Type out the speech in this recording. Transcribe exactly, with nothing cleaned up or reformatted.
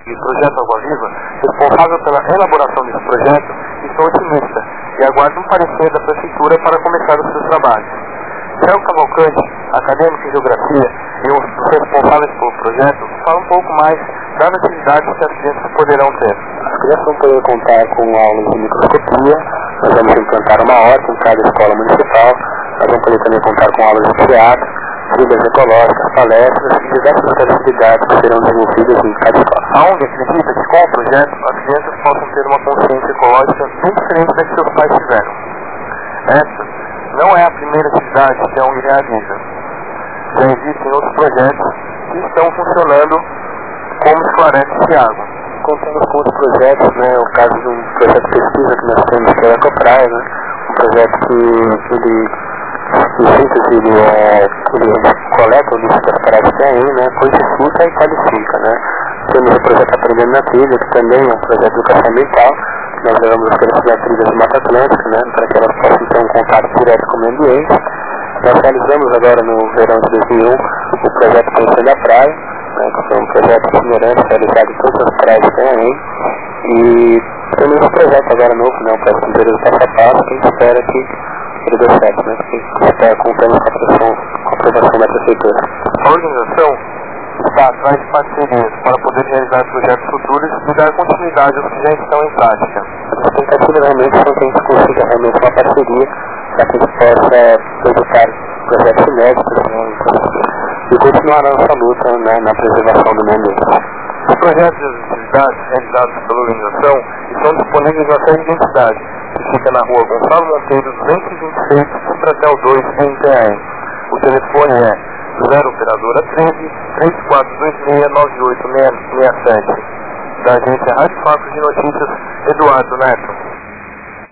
e Projeto Água Viva, responsável pela elaboração desse projeto, estão otimistas e aguardam um parecer da Prefeitura para começar os seus trabalhos. Celso Cavalcante, acadêmico em Geografia e um dos responsáveis pelo projeto, fala um pouco mais das atividades que as crianças poderão ter. As crianças vão poder contar com aulas de microscopia, nós vamos implantar uma horta em cada escola municipal, nós vamos poder também contar com aulas de teatro, trilhas ecológicas, palestras e diversas outras atividades que serão desenvolvidas em cada escola. A ONG acredita que com o projeto as crianças possam ter uma consciência ecológica bem diferente da que seus pais tiveram. Essa não é a primeira atividade que a ONG realiza. Já existem outros projetos que estão funcionando como Esclarece Thiago. Contamos com outros projetos, né, o caso de um projeto de pesquisa que nós temos que é a Ecopraia, né, um projeto que ele, em síntese, ele, é, ele coleta o lixo das praias que tem, né, quantifica e qualifica, né. Temos o projeto Aprendendo na Trilha, que também é um projeto de educação ambiental. Nós levamos as crianças da trilha do Mata Atlântica, né, para que elas possam ter um contato direto com o meio ambiente. Nós realizamos agora no verão de dois mil e um o projeto Conhecendo a Praia, né, que foi um projeto itinerante realizado em todas as praias que tem aí. E temos um projeto agora novo, né, o projeto Inteiro do Passo a Passo, que a gente espera que ele dê certo, né, que está contando com a aprovação, com a aprovação da Prefeitura. A organização está atrás de parcerias para poder realizar projetos futuros e dar continuidade aos que já estão em prática. A tentativa realmente é que a gente consiga realmente uma parceria para que a gente possa executar projetos inéditos, né, e continuar a nossa luta, né, na preservação do meio ambiente. Os projetos e as atividades realizados pela organização estão disponíveis na sua identidade, que fica na rua Gonçalo Monteiro duzentos e vinte e seis, Cibratel dois, em Itaém. O telefone é zero operadora treze, três quatro dois seis, nove oito seis sete. Da agência Rádio Fatos de Notícias, Eduardo Neto.